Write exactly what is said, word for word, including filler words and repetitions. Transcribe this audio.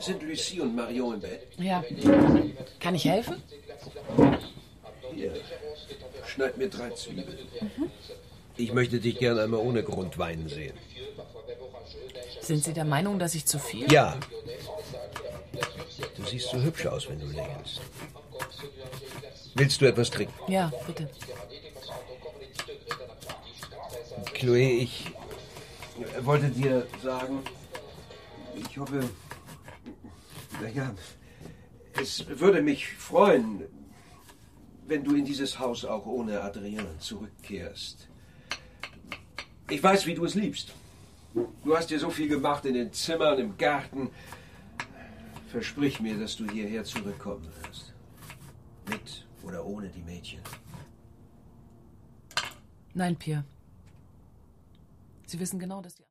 Sind Lucie und Marion im Bett? Ja. Kann ich helfen? Hier. Schneid mir drei Zwiebeln. Mhm. Ich möchte dich gern einmal ohne Grund weinen sehen. Sind Sie der Meinung, dass ich zu viel? Ja. Du siehst so hübsch aus, wenn du lächelst. Willst du etwas trinken? Ja, bitte. Chloe, ich wollte dir sagen, ich hoffe, naja, es würde mich freuen, wenn du in dieses Haus auch ohne Adrian zurückkehrst. Ich weiß, wie du es liebst. Du hast dir so viel gemacht in den Zimmern, im Garten. Versprich mir, dass du hierher zurückkommen wirst. Mit oder ohne die Mädchen. Nein, Pierre. Sie wissen genau, dass die...